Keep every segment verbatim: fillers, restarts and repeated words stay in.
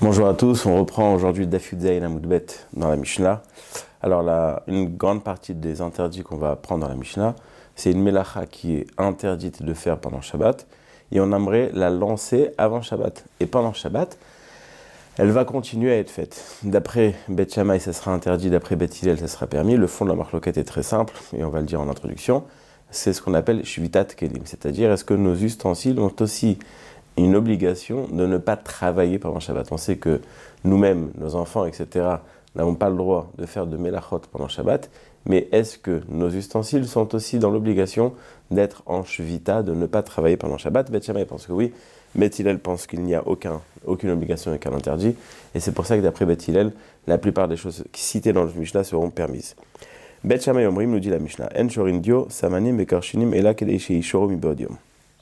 Bonjour à tous, on reprend aujourd'hui Daf Yud Zayin Amud Bet dans la Mishnah. Alors là, une grande partie des interdits qu'on va prendre dans la Mishnah, c'est une melacha qui est interdite de faire pendant Shabbat et on aimerait la lancer avant Shabbat. Et pendant Shabbat, elle va continuer à être faite. D'après Bet Shammai, ça sera interdit, d'après Bet Hillel, ça sera permis. Le fond de la marloquette est très simple et on va le dire en introduction. C'est ce qu'on appelle Shvitat Kelim, c'est-à-dire est-ce que nos ustensiles ont aussi une obligation de ne pas travailler pendant Shabbat. On sait que nous-mêmes, nos enfants, et cetera, n'avons pas le droit de faire de melachot pendant Shabbat, mais est-ce que nos ustensiles sont aussi dans l'obligation d'être en shvita, de ne pas travailler pendant Shabbat? Bet Shammai pense que oui, Bet Hillel pense qu'il n'y a aucun, aucune obligation et aucun interdit, et c'est pour ça que d'après Bet Hillel, la plupart des choses citées dans le Mishnah seront permises. Bet Shammai Omrim nous dit la Mishnah, En shorin dio, samanim et karshinim, ela kedei sheishorom ibodium.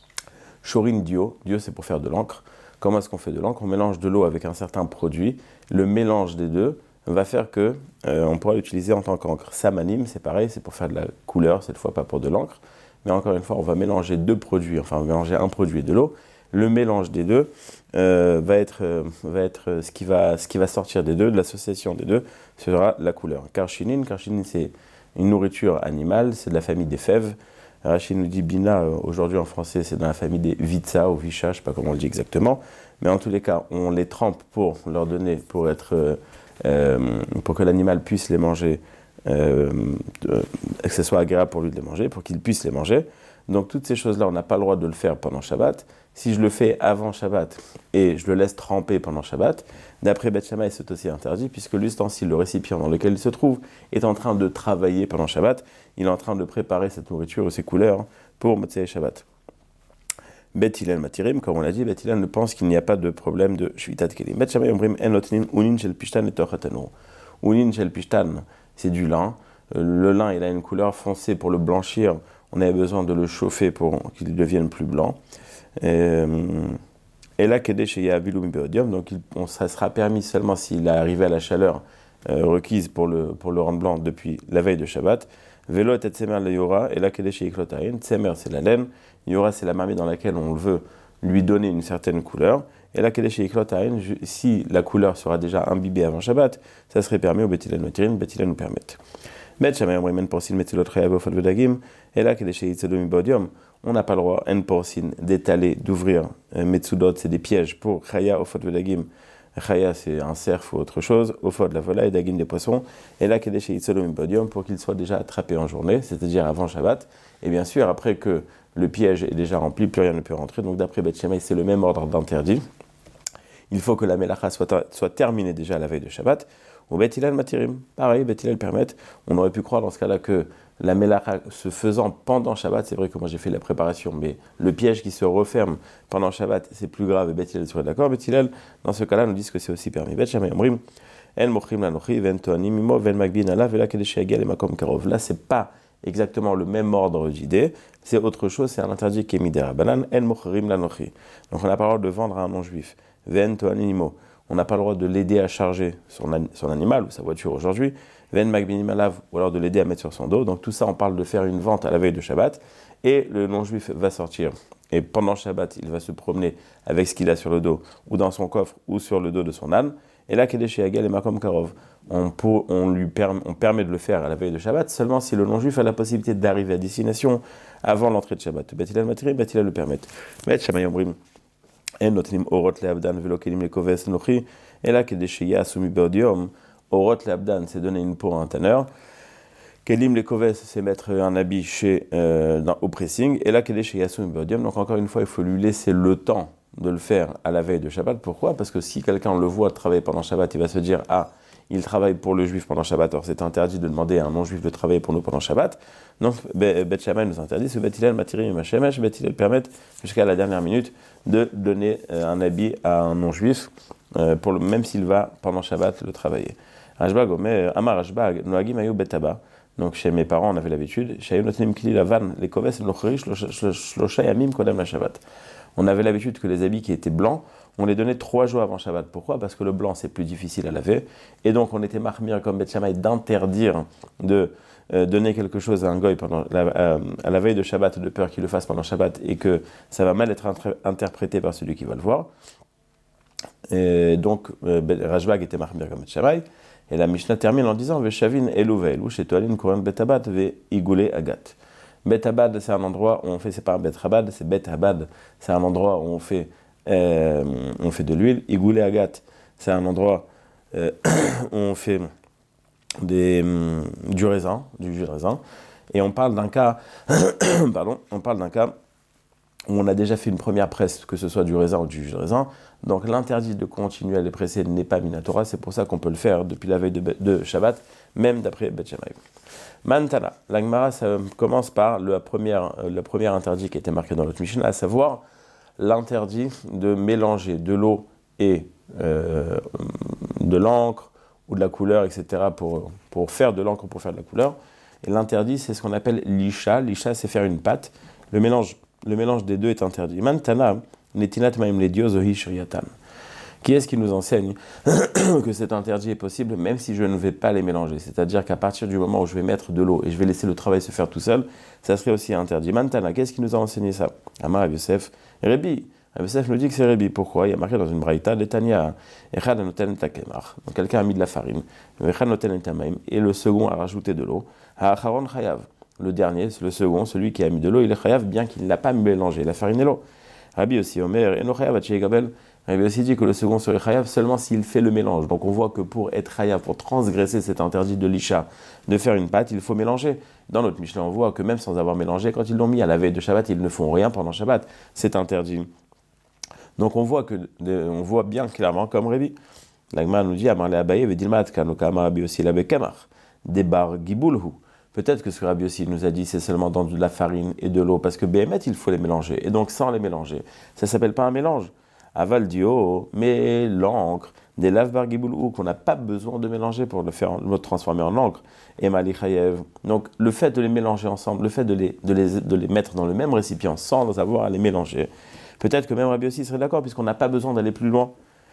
Shorin dio, dio c'est pour faire de l'encre. Comment est-ce qu'on fait de l'encre? On mélange de l'eau avec un certain produit. Le mélange des deux va faire que euh, on pourra l'utiliser en tant qu'encre. Samanim, c'est pareil, c'est pour faire de la couleur, cette fois pas pour de l'encre. Mais encore une fois, on va mélanger deux produits, enfin on va mélanger un produit et de l'eau. Le mélange des deux euh, va être, euh, va être ce, qui va, ce qui va sortir des deux, de l'association des deux, sera la couleur. Karshinin, karshinin c'est une nourriture animale, c'est de la famille des fèves. Rachid nous dit Bina, euh, aujourd'hui en français, c'est dans la famille des Vitsa ou Vicha, je ne sais pas comment on le dit exactement. Mais en tous les cas, on les trempe pour leur donner, pour, être, euh, euh, pour que l'animal puisse les manger, euh, euh, que ce soit agréable pour lui de les manger, pour qu'il puisse les manger. Donc toutes ces choses-là, on n'a pas le droit de le faire pendant Shabbat. Si je le fais avant Shabbat et je le laisse tremper pendant Shabbat, d'après Bet Shammai, c'est aussi interdit puisque l'ustensile, le récipient dans lequel il se trouve, est en train de travailler pendant Shabbat. Il est en train de préparer cette nourriture ou ces couleurs pour Motzei Shabbat. Bet Hillel Matirim, comme on l'a dit, Bet Hillel ne pense qu'il n'y a pas de problème de Shvitat Kelim. Bet Shammai Omrim En Notnin Unin Shel Pishtan et Torchat Tanur. Unin Shel Pishtan, c'est du lin. Le lin, il a une couleur foncée. Pour le blanchir, on avait besoin de le chauffer pour qu'il devienne plus blanc. Et là, donc il, on, ça sera permis seulement s'il est arrivé à la chaleur euh, requise pour le, pour le rendre blanc depuis la veille de Shabbat. Vélo et tsemer le yora, et là, tsemer c'est la laine, yora c'est la marmite dans laquelle on veut lui donner une certaine couleur. Et là, si la couleur sera déjà imbibée avant Shabbat, ça serait permis au Bet Hillel Matirim, Bet Hillel nous permettre. Bet Shammai Omrim En Porsin Metzilot Chayav Ofot Vedagim, et là, on n'a pas le droit, En Porsin, d'étaler, d'ouvrir euh, Metzudot, c'est des pièges pour Chaya Ofot Vedagim. Chaya, c'est un cerf ou autre chose, Ofot, la volaille, Dagim, des poissons, et là, Kedeshé Yitzolom Podium, pour qu'il soit déjà attrapé en journée, c'est-à-dire avant Shabbat. Et bien sûr, après que le piège est déjà rempli, plus rien ne peut rentrer. Donc d'après Bet Shammai, c'est le même ordre d'interdit. Il faut que la melacha soit, soit terminée déjà à la veille de Shabbat. Ou Bet Hillel Matirim, pareil, Bet Hillel permet. On aurait pu croire dans ce cas-là que la melacha se faisant pendant Shabbat, c'est vrai que moi j'ai fait la préparation, mais le piège qui se referme pendant Shabbat, c'est plus grave, et Bet Hillel serait d'accord. Bet Hillel, dans ce cas-là, nous dit que c'est aussi permis. Bet Shammai Omrim, En Mochrim Lanochi, Ven Toanim Mimo, Ven Magbin Ala, Vela Kedeshi Agal et Makom Karov. Là, c'est pas exactement le même ordre d'idée, c'est autre chose, c'est un interdit qui est midera. Banan, En Mochrim Lanochi. Donc on n'a pas le droit de vendre à un non-juif. Ven Toanim Mimo. On n'a pas le droit de l'aider à charger son, an- son animal ou sa voiture aujourd'hui, Ven Magbinim Alav, ou alors de l'aider à mettre sur son dos. Donc tout ça, on parle de faire une vente à la veille de Shabbat, et le non-juif va sortir, et pendant Shabbat, il va se promener avec ce qu'il a sur le dos, ou dans son coffre, ou sur le dos de son âne, et là, Kedeshi Agal et Makom Karov, on, pour, on, lui perm- on permet de le faire à la veille de Shabbat, seulement si le non-juif a la possibilité d'arriver à destination avant l'entrée de Shabbat. Bet Hillel Matirim, Bet Hillel le permettre. Bet Shammai Omrim, En notnim orot leabdan velo kelim lekoves nochi, et là kedeshia sumi beodium, orot leabdan c'est donner une peau à un tanneur, kelim lekoves c'est mettre un habit chez euh, dans, au pressing, et là kedeshia sumi beodium. Donc encore une fois, il faut lui laisser le temps de le faire à la veille de Shabbat. Pourquoi? Parce que si quelqu'un le voit travailler pendant Shabbat, il va se dire ah, il travaille pour le juif pendant Shabbat, or c'est interdit de demander à un non-juif de travailler pour nous pendant Shabbat. Donc Bet Shammai nous interdit, ce Bet Hillel Matirim et Shemesh, Bet Hillel permet jusqu'à la dernière minute de donner euh, un habit à un non-juif, euh, pour le, même s'il va pendant Shabbat le travailler. Rashbag Omer, Amar Rashbag, Noagim Ayou Betaba. Donc chez mes parents, on avait l'habitude, Shayou Notnim Kli Lavan, les Koves, Lochri, Shlosha Yamim Kodem la Shabbat. On avait l'habitude que les habits qui étaient blancs, on les donnait trois jours avant Shabbat. Pourquoi? Parce que le blanc, c'est plus difficile à laver. Et donc, on était marmire comme Bet Shammai d'interdire de euh, donner quelque chose à un goy pendant la, euh, à la veille de Shabbat, de peur qu'il le fasse pendant Shabbat et que ça va mal être intré- interprété par celui qui va le voir. Et donc, euh, Rashbag était Mahmir comme Shammai. Et la Mishnah termine en disant Veshavin elu ve'elu shetoalin koran betabad ve'igule agat. Betabad, c'est un endroit où on fait, c'est pas un betabad, c'est betabad, c'est un endroit où on fait, euh, on fait de l'huile. Igule agat, c'est un endroit euh, où on fait des, hum, du raisin, du jus de raisin. Et on parle d'un cas, pardon, on parle d'un cas où on a déjà fait une première presse, que ce soit du raisin ou du jus de raisin. Donc l'interdit de continuer à les presser n'est pas minatora, c'est pour ça qu'on peut le faire depuis la veille de, de Shabbat, même d'après Bet Shammai. Mantana, la Gemara ça commence par la première, le premier interdit qui était marqué dans notre Mishnah, à savoir l'interdit de mélanger de l'eau et euh, de l'encre ou de la couleur, et cetera pour, pour faire de l'encre ou pour faire de la couleur. Et l'interdit, c'est ce qu'on appelle l'isha. L'isha, c'est faire une pâte. Le mélange, le mélange des deux est interdit. Mantana, netinat maim ledio zohi shriatan. Qui est-ce qui nous enseigne que cet interdit est possible même si je ne vais pas les mélanger? C'est-à-dire qu'à partir du moment où je vais mettre de l'eau et je vais laisser le travail se faire tout seul, ça serait aussi interdit. Mantana, qu'est-ce qui nous a enseigné ça? Amar Rav Yosef, Rebi. Rav Yosef nous dit que c'est Rebi. Pourquoi? Il y a marqué dans une braïta, l'Etania, Echad noten takemar. Donc quelqu'un a mis de la farine, Echad noten tamaim, et le second a rajouté de l'eau. Ha'acharon chayav. Le dernier, le second, celui qui a mis de l'eau, il est chayav bien qu'il ne l'a pas mélangé, la farine et l'eau. Rabbi aussi, Omer, eno chayav atchei gabel. Rabbi aussi dit que le second serait chayav seulement s'il fait le mélange. Donc on voit que pour être chayav, pour transgresser cet interdit de l'isha, de faire une pâte, il faut mélanger. Dans notre Mishnah, on voit que même sans avoir mélangé, quand ils l'ont mis à la veille de Shabbat, ils ne font rien pendant Shabbat. C'est interdit. Donc on voit, que, on voit bien clairement comme Rabbi. L'Agma nous dit, Amar le Abaye, Vedilmat, Kanoka, Amar Rabbi aussi, Labe Kamar, Debar Gibulhu. Peut-être que ce que Rabbi aussi nous a dit, c'est seulement dans de la farine et de l'eau, parce que B M T, il faut les mélanger. Et donc sans les mélanger, ça ne s'appelle pas un mélange. Aval dio, mais l'encre, des laves bar giboulou, qu'on n'a pas besoin de mélanger pour le faire, le transformer en encre. Et malichayev. Donc le fait de les mélanger ensemble, le fait de les, de, les, de les mettre dans le même récipient sans avoir à les mélanger, peut-être que même Rabbi aussi serait d'accord, puisqu'on n'a pas besoin d'aller plus loin.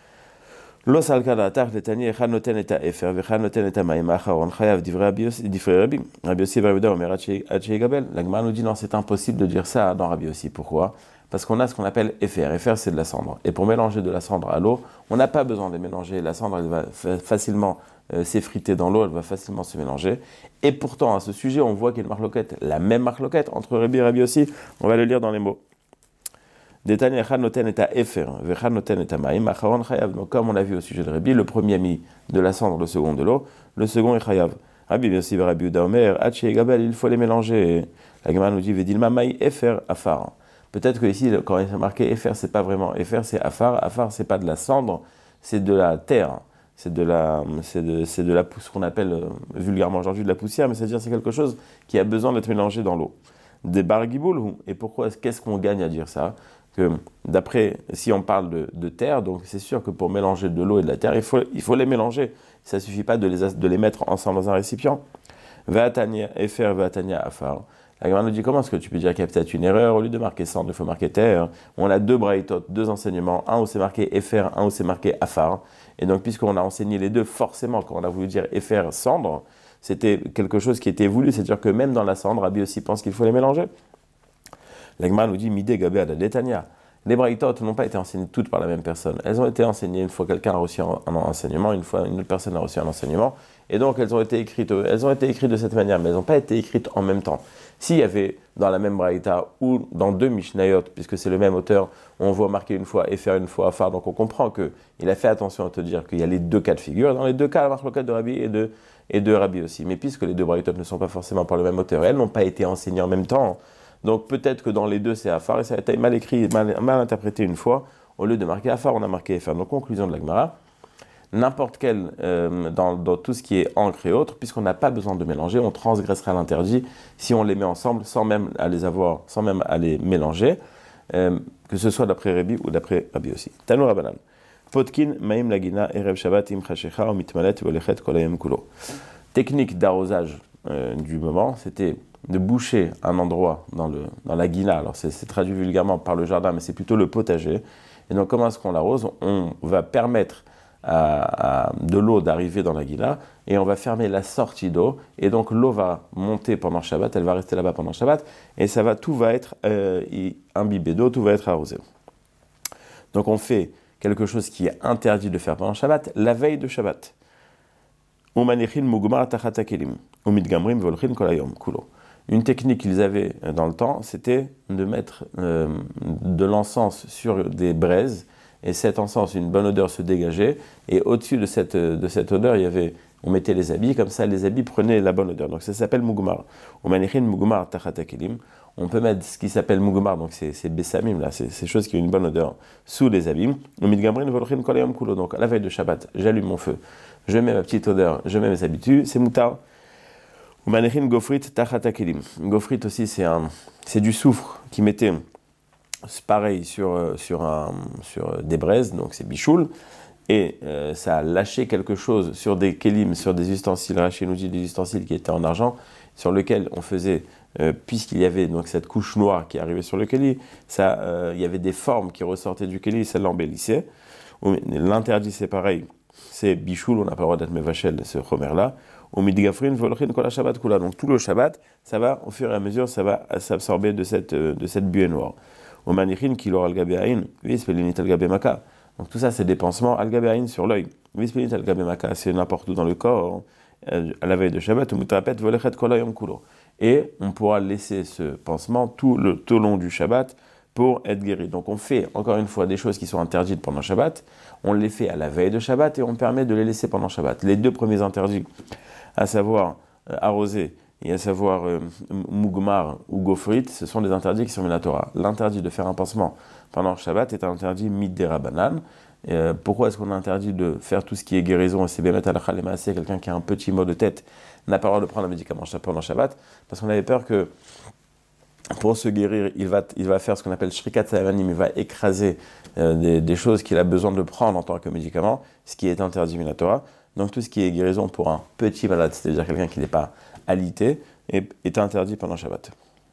Los alkada tar letani echad noten et efer vechad noten et maim acharon chayav divrei Rabbi aussi divrei Rabbi Rabbi aussi va Yehuda omer atchei gabel. La Gemara nous dit non, c'est impossible de dire ça dans Rabbi aussi. Pourquoi? Parce qu'on a ce qu'on appelle efer. Efer, c'est de la cendre. Et pour mélanger de la cendre à l'eau, on n'a pas besoin de mélanger. La cendre, elle va facilement euh, s'effriter dans l'eau, elle va facilement se mélanger. Et pourtant, à ce sujet, on voit qu'il y a une marloquette, la même marloquette entre Rabbi et Rabbi aussi. On va le lire dans les mots. Donc, comme on l'a vu au sujet de Rabbi, le premier a mis de la cendre, le second de l'eau, le second est chayav. Rabbi, bien sûr, Rabbi Yehuda Omer, Atchei Gabel, il faut les mélanger. La Gemara nous dit, Vedilma Maï Efer Afar. Peut-être que ici, quand il est marqué Efer, c'est pas vraiment Efer, c'est Afar. Afar, c'est pas de la cendre, c'est de la terre. C'est de la, c'est de, c'est de la pousse qu'on appelle euh, vulgairement aujourd'hui de la poussière, mais c'est-à-dire c'est quelque chose qui a besoin d'être mélangé dans l'eau. Des bargiboul. Et pourquoi, qu'est-ce qu'on gagne à dire ça? Que d'après, si on parle de, de terre, donc c'est sûr que pour mélanger de l'eau et de la terre, il faut, il faut les mélanger. Ça ne suffit pas de les, de les mettre ensemble dans un récipient. Ve'atania efer, ve'atania afar. La Gemara nous dit comment est-ce que tu peux dire qu'il y a peut-être une erreur? Au lieu de marquer cendre, il faut marquer terre. On a deux braïtot, deux enseignements, un où c'est marqué efer, un où c'est marqué afar. Et donc, puisqu'on a enseigné les deux, forcément, quand on a voulu dire efer, cendre, c'était quelque chose qui était voulu, c'est-à-dire que même dans la cendre, Rabbi aussi pense qu'il faut les mélanger. La Gemara nous dit Midé Gabé Adadetania. Les braïtot n'ont pas été enseignées toutes par la même personne. Elles ont été enseignées une fois quelqu'un a reçu un, un enseignement, une fois une autre personne a reçu un enseignement, et donc elles ont été écrites, elles ont été écrites de cette manière, mais elles n'ont pas été écrites en même temps. S'il y avait dans la même braïta ou dans deux mishnayot, puisque c'est le même auteur, on voit marquer une fois et faire une fois afar, donc on comprend qu'il a fait attention à te dire qu'il y a les deux cas de figure. Dans les deux cas, la marque locale de Rabbi et de, et de Rabbi aussi. Mais puisque les deux braïtot ne sont pas forcément par le même auteur, elles n'ont pas été enseignées en même temps. Donc peut-être que dans les deux c'est afar et ça a été mal écrit, mal, mal interprété une fois. Au lieu de marquer afar, on a marqué efar. Donc conclusion de la Gemara, n'importe quel, euh, dans, dans tout ce qui est encre et autres, puisqu'on n'a pas besoin de mélanger, on transgressera l'interdit si on les met ensemble sans même à les avoir, sans même à les mélanger, euh, que ce soit d'après Rabbi ou d'après Rabbi aussi. Tano Rabanan. Potkin maim lagina erev shabbat im chashecha ou mitmalet volechet kolayem kulo. Technique d'arrosage euh, du moment, c'était de boucher un endroit dans, le, dans la guina. Alors c'est, c'est traduit vulgairement par le jardin, mais c'est plutôt le potager. Et donc comment est-ce qu'on l'arrose? On va permettre à, à de l'eau d'arriver dans la guina et on va fermer la sortie d'eau. Et donc l'eau va monter pendant Shabbat, elle va rester là-bas pendant Shabbat et ça va, tout va être euh, imbibé d'eau, tout va être arrosé. Donc on fait quelque chose qui est interdit de faire pendant Shabbat, la veille de Shabbat. Une technique qu'ils avaient dans le temps, c'était de mettre euh, de l'encens sur des braises, et cet encens, une bonne odeur se dégageait, et au-dessus de cette, de cette odeur, il y avait, on mettait les habits, comme ça les habits prenaient la bonne odeur. Donc ça s'appelle mugmar. On peut mettre ce qui s'appelle mugmar, donc c'est, c'est bessamim, là, c'est ces choses qui ont une bonne odeur, sous les habits. Donc à la veille de Shabbat, j'allume mon feu, je mets ma petite odeur, je mets mes habitudes, c'est moutar. Gofrit Gofrit aussi, c'est, un, c'est du soufre qui mettait pareil sur, sur, un, sur des braises, donc c'est bichoul, et euh, ça a lâché quelque chose sur des kélim, sur des ustensiles, Rachid nous dit des ustensiles qui étaient en argent, sur lesquels on faisait, euh, puisqu'il y avait donc cette couche noire qui arrivait sur le kéli, ça, euh, il y avait des formes qui ressortaient du kéli, ça l'embellissait. L'interdit, c'est pareil, c'est bichoul, on n'a pas le droit d'être mevachel, ce chomer-là. Donc tout le Shabbat, ça va, au fur et à mesure, ça va s'absorber de cette, de cette buée noire. Donc tout ça, c'est des pansements al-gabéaïn sur l'œil. C'est n'importe où dans le corps, à la veille de Shabbat, et on pourra laisser ce pansement tout le tout long du Shabbat pour être guéri. Donc on fait, encore une fois, des choses qui sont interdites pendant Shabbat, on les fait à la veille de Shabbat et on permet de les laisser pendant Shabbat. Les deux premiers interdits, à savoir euh, arroser et à savoir euh, mugmar ou gofrit, ce sont des interdits qui sont mis dans la Torah. L'interdit de faire un pansement pendant Shabbat est un interdit mid-derabanan. Euh, pourquoi est-ce qu'on a interdit de faire tout ce qui est guérison et c'est bémet halakha lemaaseh, quelqu'un qui a un petit mot de tête n'a pas le droit de prendre un médicament pendant Shabbat? Parce qu'on avait peur que pour se guérir, il va, il va faire ce qu'on appelle shrikat savanim, il va écraser euh, des, des choses qu'il a besoin de prendre en tant que médicament, ce qui est interdit dans la Torah. Donc tout ce qui est guérison pour un petit malade, c'est-à-dire quelqu'un qui n'est pas alité, est, est interdit pendant Shabbat.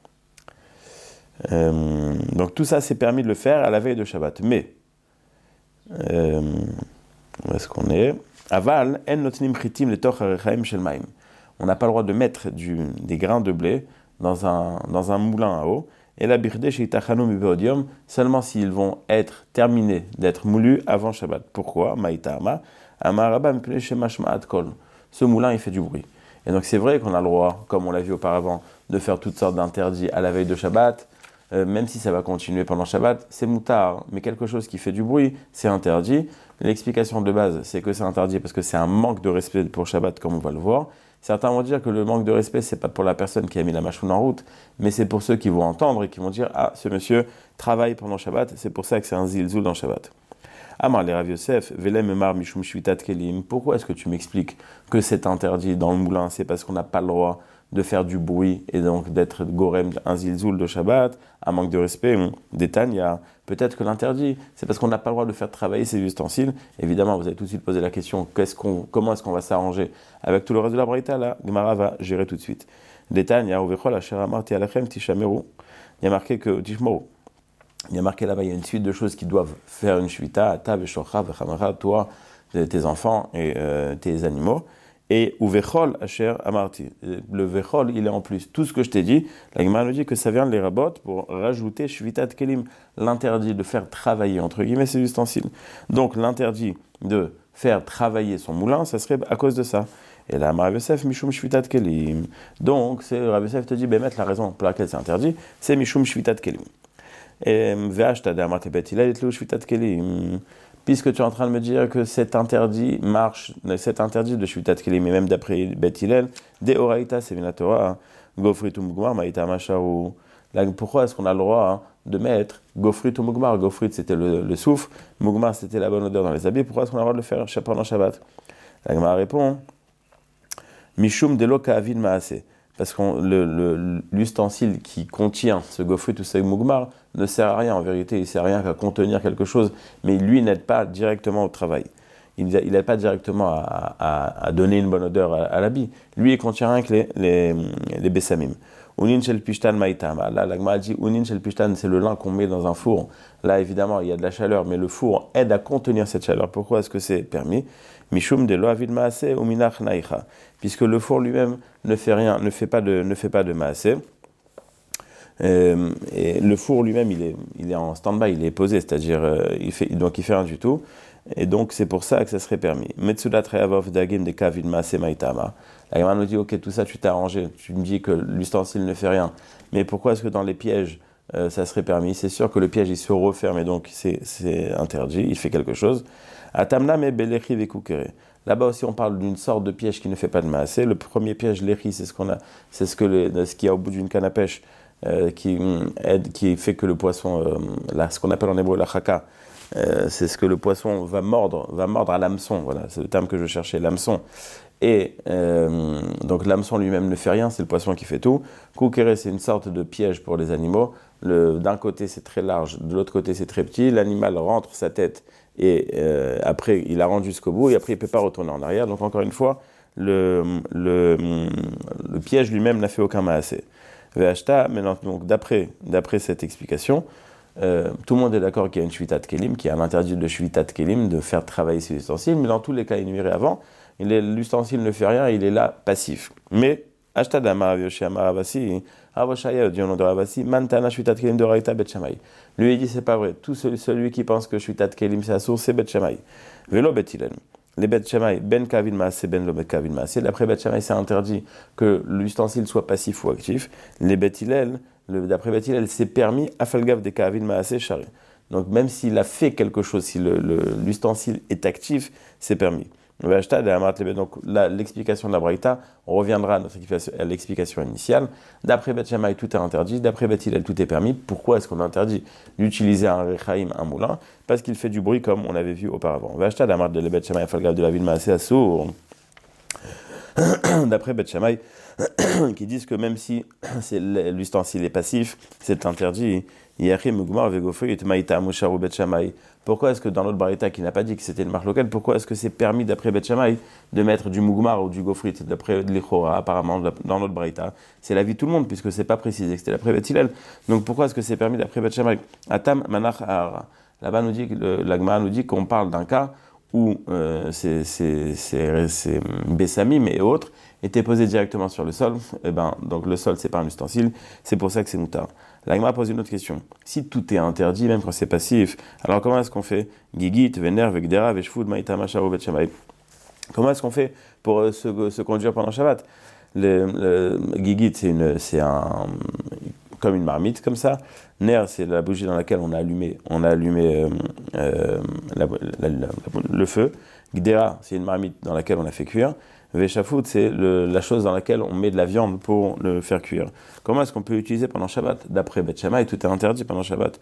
Euh, donc tout ça, c'est permis de le faire à la veille de Shabbat. Mais, euh, où est-ce qu'on est? Aval, en notnim chitim letoch harechaim shel maim. On n'a pas le droit de mettre du, des grains de blé dans un, dans un moulin à eau, et la birde sheitachanu mibeodium, seulement s'ils vont être terminés d'être moulus avant Shabbat. Pourquoi? Maïtama, amaraba mpne shemashma adkol. Ce moulin, il fait du bruit. Et donc c'est vrai qu'on a le droit, comme on l'a vu auparavant, de faire toutes sortes d'interdits à la veille de Shabbat, euh, même si ça va continuer pendant Shabbat, c'est moutard, mais quelque chose qui fait du bruit, c'est interdit. L'explication de base, c'est que c'est interdit parce que c'est un manque de respect pour Shabbat, comme on va le voir. Certains vont dire que le manque de respect, c'est pas pour la personne qui a mis la machoune en route, mais c'est pour ceux qui vont entendre et qui vont dire « Ah, ce monsieur travaille pendant Shabbat, c'est pour ça que c'est un zilzoul dans Shabbat. » Amar le Rav Yosef, Velem emar mishum shvitat kelim. Pourquoi est-ce que tu m'expliques que c'est interdit dans le moulin? C'est parce qu'on n'a pas le droit de faire du bruit et donc d'être gorem, un zilzoul de Shabbat, un manque de respect, des tanya. Peut-être que l'interdit, c'est parce qu'on n'a pas le droit de faire travailler ces ustensiles. Évidemment, vous avez tout de suite posé la question, qu'est-ce qu'on, comment est-ce qu'on va s'arranger avec tout le reste de la braïta? Là, Gemara va gérer tout de suite. Des tanya, uvechol asher amarti alachem tishameru. Il y a marqué que, tishmeru. Il y a marqué là-bas, il y a une suite de choses qui doivent faire une shvita, ta veshocha vechamara, toi, tes enfants et euh, tes animaux. Et ou vechol asher amarti. Le vechol, il est en plus. Tout ce que je t'ai dit, la Gemara nous dit que ça vient de les rabot pour rajouter shvitat kelim, l'interdit de faire travailler, entre guillemets, ces ustensiles. Donc l'interdit de faire travailler son moulin, ça serait à cause de ça. Et là, Rav Yosef, mishum shvitat kelim. Donc, c'est, Rav Yosef te dit, ben, mettre la raison pour laquelle c'est interdit, c'est mishum shvitat kelim. Et puisque tu es en train de me dire que cet interdit marche, cet interdit de Shvitat Kelim, et même d'après Bet Hillel, de Oraita, c'est une Torah, Gofrit ou Mugmar, Maïta Machaou. Pourquoi est-ce qu'on a le droit hein, de mettre Gofrit ou Mugmar? Gofrit, c'était le, le soufre, Mugmar, c'était la bonne odeur dans les habits. Pourquoi est-ce qu'on a le droit de le faire pendant Shabbat? La Gemara répond Mishum de Loka Avid Maase. Parce que le, le, l'ustensile qui contient ce gofrit ou ce mugmar ne sert à rien. En vérité, il ne sert à rien qu'à contenir quelque chose, mais lui n'aide pas directement au travail. Il n'aide pas directement à, à, à donner une bonne odeur à, à l'habit. Lui, il contient rien que les, les, les bessamim. Unin shel pishtan maïtam. Là, la Gemara dit Unin shel pishtan, c'est le lin qu'on met dans un four. Là, évidemment, il y a de la chaleur, mais le four aide à contenir cette chaleur. Pourquoi est-ce que c'est permis? Mishum de lo avid maase ou minach naïcha. Puisque le four lui-même ne fait rien, ne fait pas de, ne fait pas de maase. Euh, et le four lui-même, il est, il est en stand-by, il est posé, c'est-à-dire, euh, il fait, donc il fait rien du tout. Et donc, c'est pour ça que ça serait permis. Metsudat Reavov Dagim de Kavin Maase Maitama. La Gemara nous dit, ok, tout ça, tu t'es arrangé. Tu me dis que l'ustensile ne fait rien. Mais pourquoi est-ce que dans les pièges, euh, ça serait permis? C'est sûr que le piège, il se referme et donc c'est, c'est interdit, il fait quelque chose. Atamna me Belechi Vekukere. Là-bas aussi, on parle d'une sorte de piège qui ne fait pas de masse. Le premier piège, l'éri, c'est ce qu'on a, c'est ce que le, ce qu'il y a au bout d'une canne à pêche, euh, qui aide, qui fait que le poisson, euh, là, ce qu'on appelle en hébreu la chaka, euh, c'est ce que le poisson va mordre, va mordre à l'hameçon. Voilà, c'est le terme que je cherchais, l'hameçon. Et euh, donc l'hameçon lui-même ne fait rien, c'est le poisson qui fait tout. Kukere, c'est une sorte de piège pour les animaux. Le, d'un côté, c'est très large, de l'autre côté, c'est très petit. L'animal rentre sa tête et euh, après, il la rentre jusqu'au bout et après, il ne peut pas retourner en arrière. Donc, encore une fois, le, le, le piège lui-même n'a fait aucun maasé. Vehashta, maintenant, donc, d'après, d'après cette explication, euh, tout le monde est d'accord qu'il y a une shvitat kelim, qu'il y a l'interdit de shvitat kelim, de faire travailler ses ustensiles, mais dans tous les cas énumérés avant, il est, l'ustensile ne fait rien, il est là, passif. Mais, Ashta d'Amar Yoshi Amar Avasi, Avoshaya Diono de Avasi, Mantana shvitat kelim de Raita Bet Shammai. Lui, il dit, c'est pas vrai. Tout celui, celui qui pense que shvitat kelim, c'est assour, c'est Bet Shammai. Velo Bet Hillel. Les Bet Shammai, Ben Kavin Maaseh, Ben Lo Bet Kavin Maaseh. D'après Bet Shammai, c'est interdit que l'ustensile soit passif ou actif. Les Bet Hillel, le, d'après Bet Hillel, c'est permis, Afalgav de Kavin Maaseh Shari. Donc, même s'il a fait quelque chose, si le, le, l'ustensile est actif, c'est permis. Donc là, l'explication de la Braïta, on reviendra à, notre à l'explication initiale. D'après Beth Shammai, tout est interdit. D'après Beth Hillel, tout est permis. Pourquoi est-ce qu'on interdit d'utiliser un rechaim, un moulin? Parce qu'il fait du bruit comme on avait vu auparavant. D'après Beth Shammai, qui disent que même si c'est l'ustensile est passif, c'est interdit. Pourquoi est-ce que dans l'autre barita qui n'a pas dit que c'était une marque locale, pourquoi est-ce que c'est permis d'après Bet Shammai de mettre du mugmar ou du gofrit d'après l'Ichora, apparemment dans l'autre barita? C'est l'avis de tout le monde puisque c'est pas précisé que c'était d'après Bet Hillel. Donc pourquoi est-ce que c'est permis d'après Bet Shammai? Atam manach ahara. Là-bas nous dit, la Gemara nous dit qu'on parle d'un cas où euh, c'est, c'est, c'est, c'est Bessamim et autres étaient posés directement sur le sol. Et ben, donc le sol c'est pas un ustensile, c'est pour ça que c'est moutar. La Gemara pose une autre question. Si tout est interdit, même quand c'est passif, alors comment est-ce qu'on fait? Gigit, Vener, Vegdera, Veshfud, Maïta, Macharo, Bet Shammai. Comment est-ce qu'on fait pour euh, se, se conduire pendant Shabbat? Le, le Gigit, c'est, une, c'est un, comme une marmite, comme ça. Ner, c'est la bougie dans laquelle on a allumé, on a allumé euh, euh, la, la, la, le feu. Gdera, c'est une marmite dans laquelle on a fait cuire. Veshafout, c'est le, la chose dans laquelle on met de la viande pour le faire cuire. Comment est-ce qu'on peut l'utiliser pendant Shabbat? D'après Bet Shammai, tout est interdit pendant Shabbat.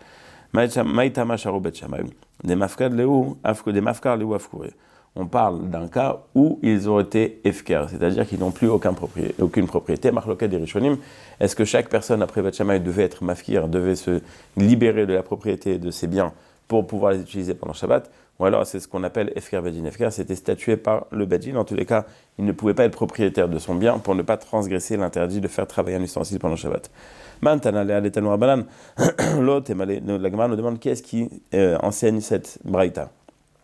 Maïtama Sharo Bet Shammai. Des mafkar léou, des mafkar léou afkouré. On parle d'un cas où ils ont été efker, c'est-à-dire qu'ils n'ont plus aucun propriété, aucune propriété. Marloket des Rishonim. Est-ce que chaque personne après Bet Shammai devait être mafkir, devait se libérer de la propriété de ses biens pour pouvoir les utiliser pendant Shabbat? Ou alors c'est ce qu'on appelle Efker Bedin. Efker, c'était statué par le Bedin. En tous les cas, il ne pouvait pas être propriétaire de son bien pour ne pas transgresser l'interdit de faire travailler un ustensile pendant Shabbat. Mantana Lea Letanur Banan. L'autre, la Gemara nous demande qui est-ce qui euh, enseigne cette braïta.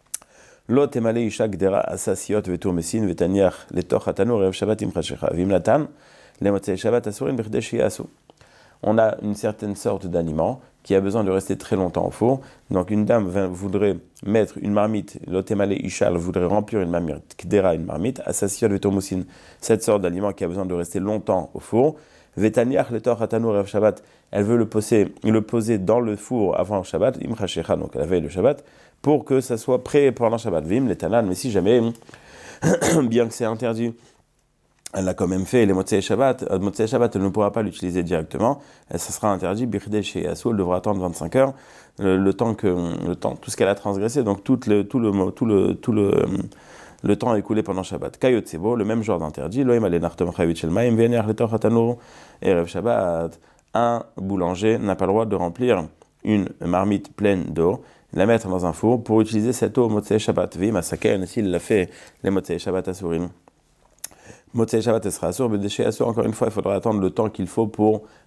L'autre, Emale Ishak Dera Asasiot Vetur Messin Vetaniach Letoch Atanur Rev Shabbat Imchashecha. Vimnatan, Lemotzei Shabbat Asurin Bechdeshi Asu. On a une certaine sorte d'aliment qui a besoin de rester très longtemps au four. Donc une dame voudrait mettre une marmite, l'otemale ishal voudrait remplir une marmite, kdera une marmite, assassion de tomousine, cette sorte d'aliment qui a besoin de rester longtemps au four. Vetaniach letor hatanu rev Shabbat, elle veut le poser, le poser dans le four avant le Shabbat, imchashecha, donc à la veille de Shabbat, pour que ça soit prêt pendant Shabbat. Vim, letanan, mais si jamais, bien que c'est interdit, elle l'a quand même fait, les Motzei Shabbat, Motzei Shabbat, elle ne pourra pas l'utiliser directement, ça sera interdit, Birde chez Yassou, elle devra attendre vingt-cinq heures, le, le temps que, le temps, tout ce qu'elle a transgressé, donc tout le, tout le, tout le, tout le, le temps écoulé pendant Shabbat. Kayot Sebo, le même genre d'interdit, Loim Alenartom Chavit Shelmaim, Vener Letor Hatano, Erev Shabbat, un boulanger n'a pas le droit de remplir une marmite pleine d'eau, la mettre dans un four pour utiliser cette eau Motzei Shabbat. Vim Asaken, s'il l'a fait, les Motzei Shabbat Asurim. Motzei Shabbat sera assur, mais déchet assur, encore une fois, il faudra attendre le temps qu'il faut pour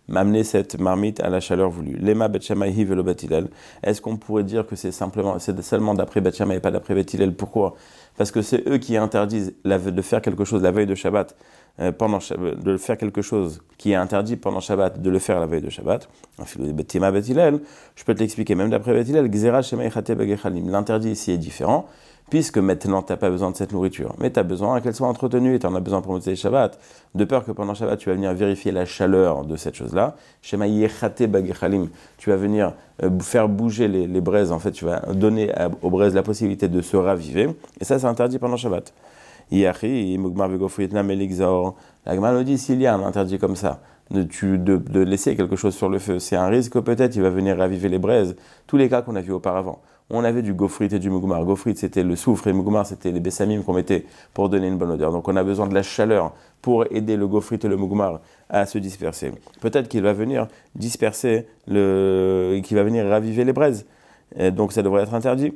m'amener cette marmite à la chaleur voulue. Lema Bet Shammai velo Bet Hillel. Est-ce qu'on pourrait dire que c'est simplement, c'est seulement d'après Bet Shammai et pas d'après Bet Hillel? Pourquoi? Parce que c'est eux qui interdisent la, de faire quelque chose la veille de Shabbat, euh, pendant, de faire quelque chose qui est interdit pendant Shabbat, de le faire la veille de Shabbat. Betima Bet Hillel, je peux te l'expliquer même d'après Bet Hillel. Gzera Shema Ichate Begechalim. L'interdit ici est différent, puisque maintenant tu n'as pas besoin de cette nourriture, mais tu as besoin qu'elle soit entretenue et tu en as besoin pour Motzei Shabbat, de peur que pendant Shabbat tu vas venir vérifier la chaleur de cette chose-là. Shema Ichate Begechalim, tu vas venir euh, faire bouger les, les braises, en fait tu vas donner à, aux braises la possibilité de se raviver, et ça c'est interdit pendant Shabbat. Yachi, Mugmar Vegofritna Melixor, la Gemara nous dit s'il y a un interdit comme ça, de, tu, de, de laisser quelque chose sur le feu, c'est un risque que peut-être il va venir raviver les braises, tous les cas qu'on a vus auparavant. On avait du gofrit et du mugmar. Gofrit, c'était le soufre et mugmar, c'était les bessamim qu'on mettait pour donner une bonne odeur. Donc on a besoin de la chaleur pour aider le gofrit et le mugmar à se disperser. Peut-être qu'il va venir disperser, le, qu'il va venir raviver les braises. Et donc ça devrait être interdit.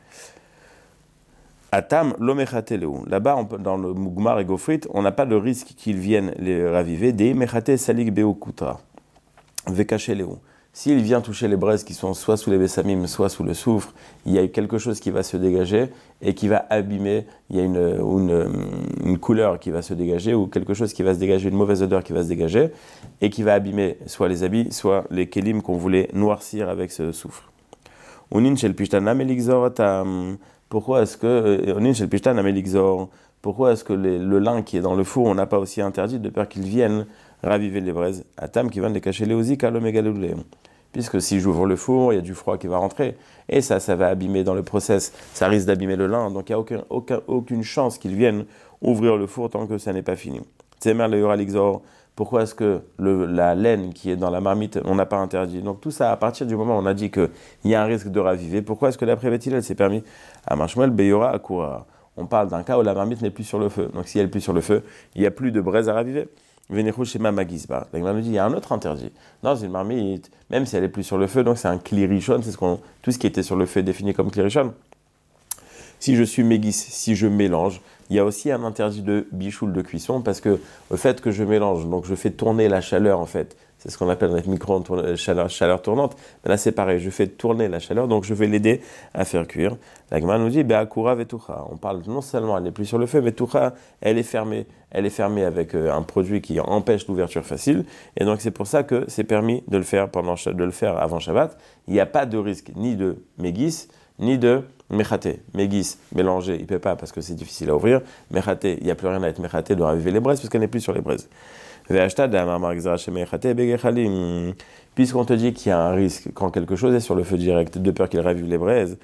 Atam lomechate leu. Là-bas, on peut, dans le mugmar et gofrit, on n'a pas de risque qu'ils viennent les raviver. Dei mechate salik beukutra. Vekache leu. S'il vient toucher les braises qui sont soit sous les bessamim, soit sous le soufre, il y a quelque chose qui va se dégager et qui va abîmer, il y a une, une, une couleur qui va se dégager ou quelque chose qui va se dégager, une mauvaise odeur qui va se dégager et qui va abîmer soit les habits, soit les kelim qu'on voulait noircir avec ce soufre. Unin shel pishtana melixor tam. Pourquoi est-ce que Unin shel pishtana melixor? Pourquoi est-ce que les, le lin qui est dans le four, on n'a pas aussi interdit de peur qu'il vienne raviver les braises? Atam qui va les cacher les osika l'omégalulé. Puisque si j'ouvre le four, il y a du froid qui va rentrer, et ça, ça va abîmer dans le process, ça risque d'abîmer le lin, donc il n'y a aucun, aucun, aucune chance qu'ils viennent ouvrir le four tant que ça n'est pas fini. Tsemer le yoralixor, pourquoi est-ce que le, la laine qui est dans la marmite, on n'a pas interdit? Donc tout ça, à partir du moment où on a dit qu'il y a un risque de raviver, pourquoi est-ce que d'après Bet Hillel, c'est permis? À Mashmuel, Beyora, Akura. On parle d'un cas où la marmite n'est plus sur le feu, donc si elle n'est plus sur le feu, il n'y a plus de braise à raviver. Venichou Shema Magizba. La Gemara nous dit il y a un autre interdit. Dans une marmite, même si elle est plus sur le feu, donc c'est un klirishon, c'est ce qu'on, tout ce qui était sur le feu est défini comme klirishon. Si je suis mégis, si je mélange, il y a aussi un interdit de bichoul de cuisson parce que le fait que je mélange, donc je fais tourner la chaleur en fait. C'est ce qu'on appelle avec micro-ondes chaleur, chaleur tournante. Mais là, c'est pareil, je fais tourner la chaleur, donc je vais l'aider à faire cuire. La Gemara nous dit, Be'akura vetucha. On parle non seulement, elle n'est plus sur le feu, mais tucha, elle est fermée. Elle est fermée avec un produit qui empêche l'ouverture facile. Et donc, c'est pour ça que c'est permis de le faire, pendant, de le faire avant Shabbat. Il n'y a pas de risque ni de mégis, ni de mechate. Mégis, mélangé, il ne peut pas parce que c'est difficile à ouvrir. Mechate, il n'y a plus rien à être mechate, de raviver les braises parce qu'elle n'est plus sur les braises. Puisqu'on te dit qu'il y a un risque quand quelque chose est sur le feu direct, de peur qu'il ravive les braises,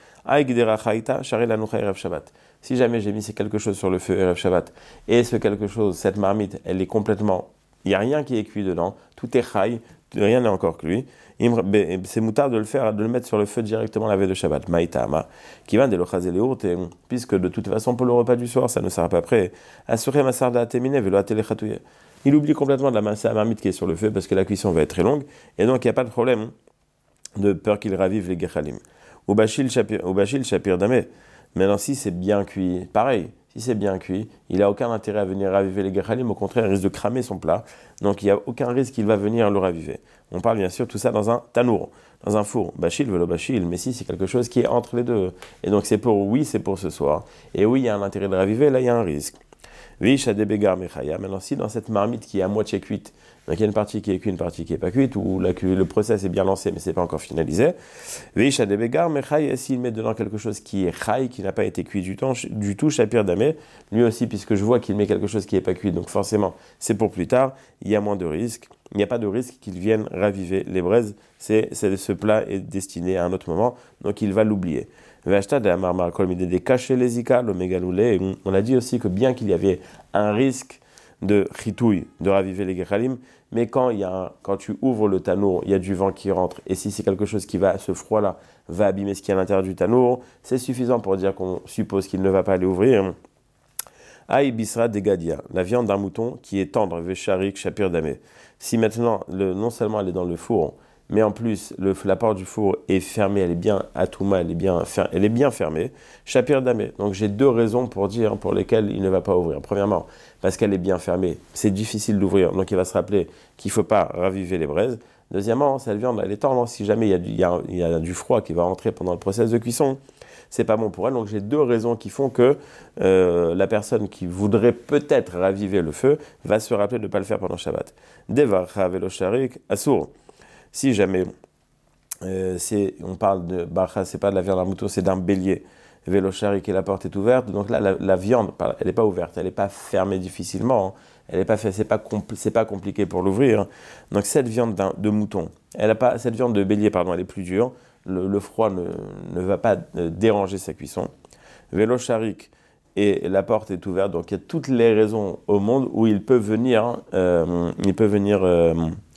si jamais j'ai mis quelque chose sur le feu Erev Shabbat, et ce quelque chose, cette marmite, elle est complètement, il n'y a rien qui est cuit dedans, tout est chai, rien n'est encore cuit, c'est moutard de le faire, de le mettre sur le feu directement la veille de Shabbat, maïtama, qui va de l'ochazer les ourtes, puisque de toute façon pour le repas du soir, ça ne sera pas prêt, assurer ma sarda temine, velo atele chatouye. Il oublie complètement de la marmite qui est sur le feu parce que la cuisson va être très longue et donc il n'y a pas de problème de peur qu'il ravive les gechalim. Ou bachil shapir damé. Maintenant, si c'est bien cuit, pareil, si c'est bien cuit, il n'a aucun intérêt à venir raviver les gechalim, au contraire, il risque de cramer son plat, donc il n'y a aucun risque qu'il va venir le raviver. On parle bien sûr tout ça dans un tanour, dans un four. Bachil velo bachil, mais si c'est quelque chose qui est entre les deux. Et donc c'est pour oui, c'est pour ce soir. Et oui, il y a un intérêt de raviver, là il y a un risque. Maintenant, si dans cette marmite qui est à moitié cuite, donc il y a une partie qui est cuite, une partie qui n'est pas cuite, ou la, le process est bien lancé mais ce n'est pas encore finalisé, s'il met dedans quelque chose qui est chai, qui n'a pas été cuit du, temps, du tout, shapir damé, lui aussi, puisque je vois qu'il met quelque chose qui n'est pas cuit, donc forcément c'est pour plus tard, il y a moins de risques. Il n'y a pas de risque qu'il vienne raviver les braises, c'est, c'est, ce plat est destiné à un autre moment, donc il va l'oublier. On a dit aussi que bien qu'il y avait un risque de chitouille, de raviver les gechalim, mais quand, il y a un, quand tu ouvres le tanour, il y a du vent qui rentre, et si c'est quelque chose qui va, ce froid-là, va abîmer ce qui est à l'intérieur du tanour, c'est suffisant pour dire qu'on suppose qu'il ne va pas aller ouvrir. Aïe bisra degadia, la viande d'un mouton qui est tendre, vesharik shapir damé. Si maintenant, le, non seulement elle est dans le four, mais en plus, le, la porte du four est fermée, elle est bien à Touma, elle est bien, elle est bien fermée, Shapir Damé. Donc j'ai deux raisons pour dire pour lesquelles il ne va pas ouvrir. Premièrement, parce qu'elle est bien fermée, c'est difficile d'ouvrir, donc il va se rappeler qu'il ne faut pas raviver les braises. Deuxièmement, cette viande, elle est tendre, si jamais il y, a du, il, y a, il y a du froid qui va rentrer pendant le process de cuisson, c'est pas bon pour elle. Donc j'ai deux raisons qui font que euh, la personne qui voudrait peut-être raviver le feu va se rappeler de ne pas le faire pendant Shabbat. Devarcha velo sharik asur. Si jamais euh, c'est, on parle de barcha, c'est pas de la viande d'un mouton, c'est d'un bélier. Velo sharik et la porte est ouverte. Donc là, la, la viande, elle n'est pas ouverte, elle n'est pas fermée difficilement. Hein. Elle est pas fait, c'est pas compl- c'est pas compliqué pour l'ouvrir. Donc cette viande de mouton, elle a pas, cette viande de bélier, pardon, elle est plus dure. Le, le froid ne, ne va pas déranger sa cuisson. Vélo charik et la porte est ouverte, donc il y a toutes les raisons au monde où il peut venir, euh, il peut venir euh,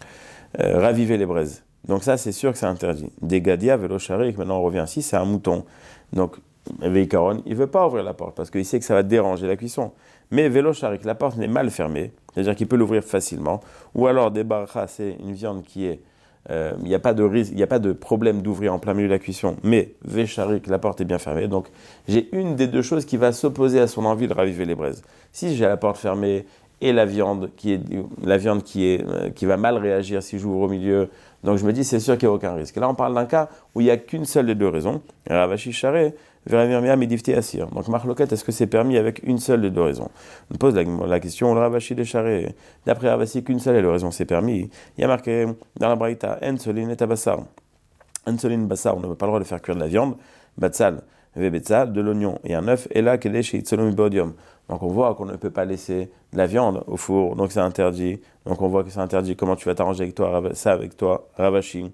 euh, raviver les braises. Donc ça, c'est sûr que c'est interdit. Des gadia, vélo charik, maintenant on revient ici, c'est un mouton. Donc Veikaron, il ne veut pas ouvrir la porte parce qu'il sait que ça va déranger la cuisson. Mais vélo charik, la porte n'est mal fermée, c'est-à-dire qu'il peut l'ouvrir facilement. Ou alors des barcha, c'est une viande qui est il euh, n'y a pas de risque, il n'y a pas de problème d'ouvrir en plein milieu de la cuisson, mais Vécharik, la porte est bien fermée. Donc j'ai une des deux choses qui va s'opposer à son envie de raviver les braises. Si j'ai la porte fermée et la viande qui est la viande qui est euh, qui va mal réagir si j'ouvre au milieu, donc je me dis c'est sûr qu'il n'y a aucun risque. Là on parle d'un cas où il n'y a qu'une seule des deux raisons. Ravashi Charé, Véramirmia Medifté Assir. Donc Marloquette, est-ce que c'est permis avec une seule des deux raisons? On pose la, la question, le Ravashi des Charé, d'après Ravashi, qu'une seule des deux raisons c'est permis. Il y a marqué dans la Braïta, Ensolin et Tabassar. Ensolin Bassar, on n'a pas le droit de faire cuire de la viande. Batsal, Vebetzal, de l'oignon et un œuf. Et là, Kedesh chez Itzolom Bodium. Donc on voit qu'on ne peut pas laisser de la viande au four, donc c'est interdit. Donc on voit que c'est interdit. Comment tu vas t'arranger avec toi, ça avec toi, Ravashi?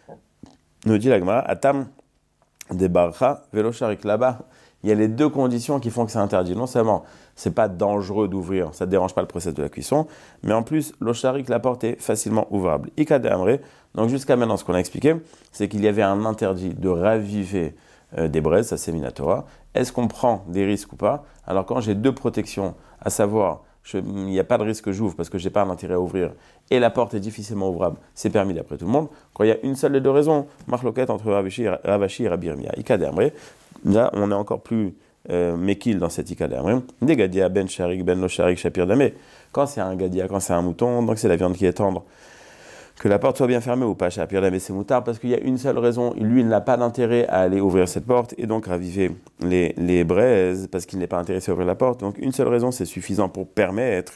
Nous dit l'Agma, Atam. Des barcha, vélo charik, là-bas, il y a les deux conditions qui font que c'est interdit. Non seulement, c'est pas dangereux d'ouvrir, ça ne dérange pas le process de la cuisson, mais en plus, l'eau charik, la porte est facilement ouvrable. Ika de Amré, donc jusqu'à maintenant, ce qu'on a expliqué, c'est qu'il y avait un interdit de raviver euh, des braises, ça c'est Minatora. Est-ce qu'on prend des risques ou pas? Alors quand j'ai deux protections, à savoir, il n'y a pas de risque que j'ouvre parce que je n'ai pas l'intérêt à ouvrir, et la porte est difficilement ouvrable, c'est permis d'après tout le monde. Quand il y a une seule des deux raisons, marloquette entre Ravashi et Rabbi Yirmiyah, Ika d'Amré, là on est encore plus euh, méquille dans cette Ika d'Amré. Des gadia, ben sharik, ben lo sharik, shapir damé. Quand c'est un gadia, quand c'est un mouton, donc c'est la viande qui est tendre. Que la porte soit bien fermée ou pas, shapir damé c'est moutard, parce qu'il y a une seule raison, lui il n'a pas d'intérêt à aller ouvrir cette porte et donc raviver les, les braises, parce qu'il n'est pas intéressé à ouvrir la porte. Donc une seule raison c'est suffisant pour permettre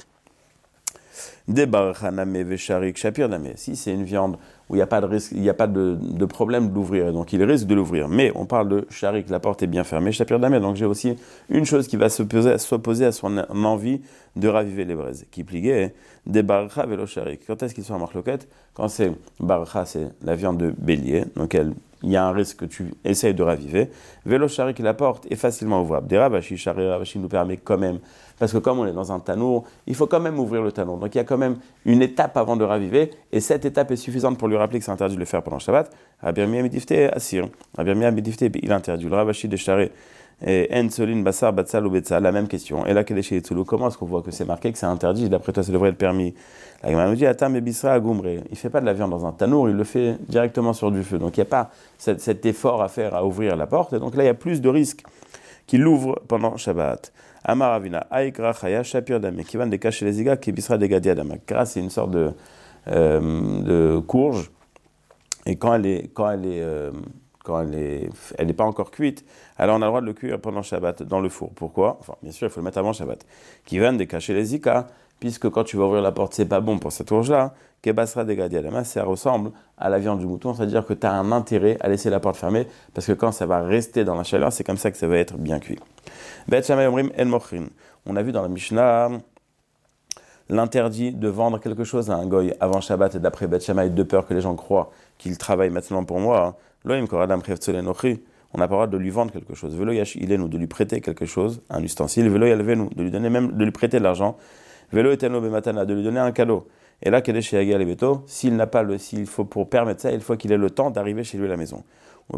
des barchaname vesharik shapir damé. Si c'est une viande où il n'y a pas de risque, il n'y a pas de, de problème d'ouvrir, donc il risque de l'ouvrir. Mais on parle de sharik, la porte est bien fermée, shapir damé. Donc j'ai aussi une chose qui va s'opposer, s'opposer à son envie de raviver les braises. Qui pliguait des barcha velo sharik. Quand est-ce qu'ils sont en marloquette? Quand c'est barcha, c'est la viande de bélier, donc elle, il y a un risque que tu essayes de raviver. Vélo sharik, la porte est facilement ouvrable. Des ravashi, shari ravashi nous permet quand même, parce que comme on est dans un tanour, il faut quand même ouvrir le tanour. Donc il y a quand même une étape avant de raviver, et cette étape est suffisante pour lui rappeler que c'est interdit de le faire pendant Shabbat. Rabbi Yirmiyah Medifte Assir. Rabbi Yirmiyah Medifte, il interdit. Le ravashi de Charé et Ensolin Bassar Batsal ou Betsal, la même question. Et là, Kedesh et Tzulu, comment est-ce qu'on voit que c'est marqué que c'est interdit? D'après toi, ça devrait être permis. La Gemara nous dit Atam et Bisra Agumre. Il ne fait pas de la viande dans un tanour, il le fait directement sur du feu. Donc il n'y a pas cet, cet effort à faire à ouvrir la porte. Et donc là, il y a plus de risques qu'il l'ouvre pendant Shabbat. Amar Avina, Aïkra Chaya Shapir Dame, qui va de cacher les zigas, qui bisra des gadia dama. Kra, c'est une sorte de, euh, de courge. Et quand elle est, quand elle est, euh, quand elle est, elle n'est pas encore cuite, alors on a le droit de le cuire pendant Shabbat dans le four. Pourquoi? Enfin, bien sûr, il faut le mettre avant Shabbat. Qui va de cacher les zigas, puisque quand tu vas ouvrir la porte, c'est pas bon pour cette courge-là. Kebasra de gadia dama, ça ressemble à la viande du mouton, c'est-à-dire que tu as un intérêt à laisser la porte fermée, parce que quand ça va rester dans la chaleur, c'est comme ça que ça va être bien cuit. Bet Shammai Omrim El Mochrin. On a vu dans la Mishnah l'interdit de vendre quelque chose à un goy avant Shabbat et d'après Bet Shammai, de peur que les gens croient qu'il travaille maintenant pour moi. Loim Koradam Chevtzolen Ochri. On n'a pas le droit de lui vendre quelque chose. Velo Yash Ilenu, de lui prêter quelque chose, un ustensile. Velo Yalvenu, de lui donner même, de lui prêter de l'argent. Velo Eteno Bematana, de lui donner un cadeau. Et là, Kedesh Yagal Beto, s'il n'a pas le, s'il faut, pour permettre ça, il faut qu'il ait le temps d'arriver chez lui à la maison. Pas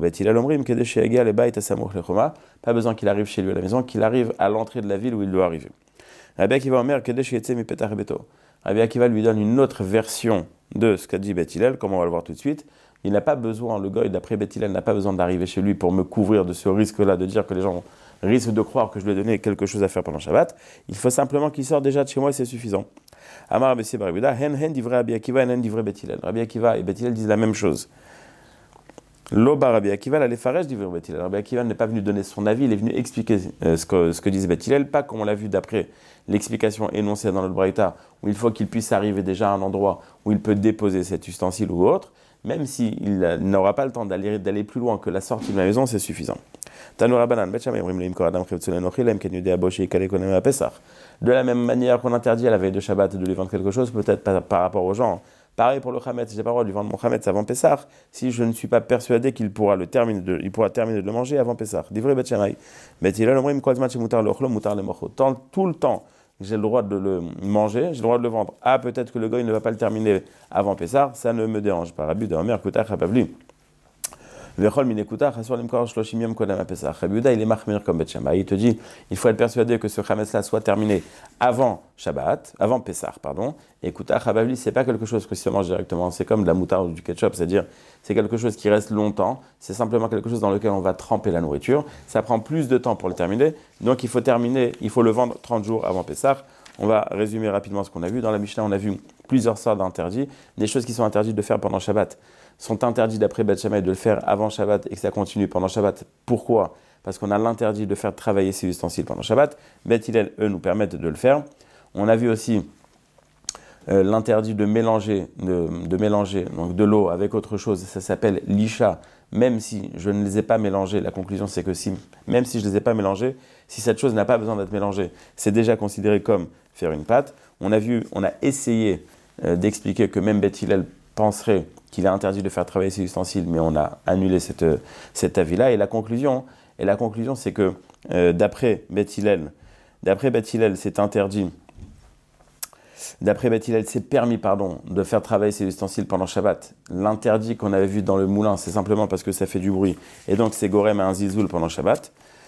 besoin qu'il arrive chez lui à la maison, qu'il arrive à l'entrée de la ville où il doit arriver. Rabbi Akiva Omer, Kedesh Yetse Mipetach Beto. Rabbi Akiva lui donne une autre version de ce qu'a dit Beth Hillel, comme on va le voir tout de suite. Il n'a pas besoin, le goy d'après Beth Hillel n'a pas besoin d'arriver chez lui pour me couvrir de ce risque-là, de dire que les gens risquent de croire que je lui ai donné quelque chose à faire pendant Shabbat. Il faut simplement qu'il sorte déjà de chez moi et c'est suffisant. Amar Rabbi Bar Yehuda, hen hen divrei Rabbi Akiva, hen hen divrei Beth Hillel. Rabbi Akiva et Beth Hillel disent la même chose. Loba Rabbi Akiva, la lefaresh divrei Beth Hillel. Rabbi Akiva n'est pas venu donner son avis, il est venu expliquer euh, ce, que, ce que disait Beth Hillel, pas comme on l'a vu d'après l'explication énoncée dans le Braïta, où il faut qu'il puisse arriver déjà à un endroit où il peut déposer cet ustensile ou autre, même s'il n'aura pas le temps d'aller, d'aller plus loin que la sortie de la maison, c'est suffisant. De la même manière qu'on interdit à la veille de Shabbat de lui vendre quelque chose, peut-être par, par rapport aux gens. Pareil pour le Chametz, j'ai pas le droit de lui vendre mon Chametz avant Pessah, si je ne suis pas persuadé qu'il pourra, le terminer de, il pourra terminer de le manger avant Pessah. Divrei Bet Shammai. Bet Hillel omrim kol zman shemutar le'ochlo mutar le'mocho. Tout le temps que j'ai le droit de le manger, j'ai le droit de le vendre. Ah, peut-être que le goy ne va pas le terminer avant Pessah, ça ne me dérange pas. Rabbi Omer Kutach Habavli. Vechol minekutach asur limkor shloshim yom kodem haPesach. Rabbi Yehuda, il est machmir comme Bet Shammai. Il te dit, il faut être persuadé que ce Chametz-là soit terminé avant Shabbat, avant Pessah, pardon. Et Kutach Habavli, c'est pas quelque chose que se mange directement. C'est comme de la moutarde ou du ketchup, c'est-à-dire c'est quelque chose qui reste longtemps. C'est simplement quelque chose dans lequel on va tremper la nourriture. Ça prend plus de temps pour le terminer. Donc il faut terminer, il faut le vendre trente jours avant Pessah. On va résumer rapidement ce qu'on a vu. Dans la Mishnah, on a vu plusieurs sortes d'interdits. Des choses qui sont interdites de faire pendant Shabbat sont interdits d'après Bet Shammai de le faire avant Shabbat et que ça continue pendant Shabbat. Pourquoi ? Parce qu'on a l'interdit de faire travailler ces ustensiles pendant Shabbat. Bet Hillel, eux, nous permettent de le faire. On a vu aussi euh, l'interdit de mélanger, de, de mélanger donc de l'eau avec autre chose. Ça s'appelle l'isha. Même si je ne les ai pas mélangés, la conclusion c'est que si, même si je ne les ai pas mélangés, si cette chose n'a pas besoin d'être mélangée, c'est déjà considéré comme faire une pâte. On a vu, on a essayé euh, d'expliquer que même Bet Hillel penserait qu'il est interdit de faire travailler ces ustensiles, mais on a annulé cette, cet avis-là. Et la conclusion, et la conclusion c'est que euh, d'après Bet Hillel, d'après Bet Hillel, c'est interdit, d'après Bet Hillel, c'est permis pardon, de faire travailler ces ustensiles pendant Shabbat. L'interdit qu'on avait vu dans le moulin, c'est simplement parce que ça fait du bruit, et donc c'est gorem à un zizoul pendant Shabbat.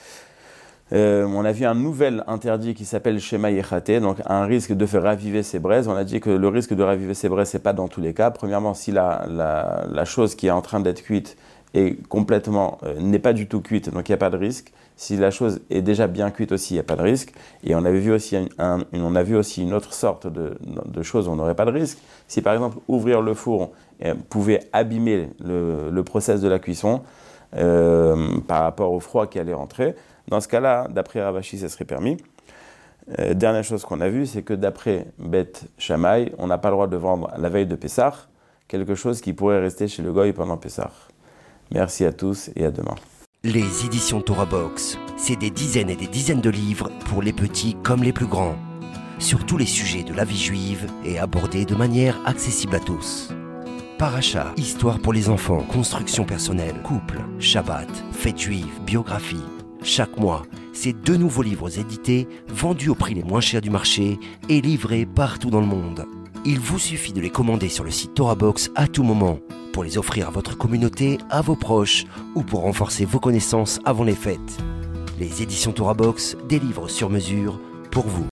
Euh, on a vu un nouvel interdit qui s'appelle Shema Yechate, donc un risque de faire raviver ses braises. On a dit que le risque de raviver ses braises, c'est pas dans tous les cas. Premièrement, si la, la, la chose qui est en train d'être cuite est complètement, euh, n'est pas du tout cuite, donc il n'y a pas de risque. Si la chose est déjà bien cuite aussi, il n'y a pas de risque. Et on avait vu aussi, un, un, on a vu aussi une autre sorte de, de choses où on n'aurait pas de risque. Si par exemple, ouvrir le four euh, pouvait abîmer le, le process de la cuisson euh, par rapport au froid qui allait rentrer, dans ce cas-là, d'après Rav Ashi, ça serait permis. Euh, dernière chose qu'on a vue, c'est que d'après Bet Shammai, on n'a pas le droit de vendre la veille de Pessah quelque chose qui pourrait rester chez le goy pendant Pessah. Merci à tous et à demain. Les éditions Torah Box, c'est des dizaines et des dizaines de livres pour les petits comme les plus grands, sur tous les sujets de la vie juive et abordés de manière accessible à tous. Paracha, histoire pour les enfants, construction personnelle, couple, Shabbat, fête juive, biographie. Chaque mois, c'est deux nouveaux livres édités, vendus au prix les moins chers du marché et livrés partout dans le monde. Il vous suffit de les commander sur le site Torah Box à tout moment, pour les offrir à votre communauté, à vos proches ou pour renforcer vos connaissances avant les fêtes. Les éditions Torah Box, des livres sur mesure pour vous.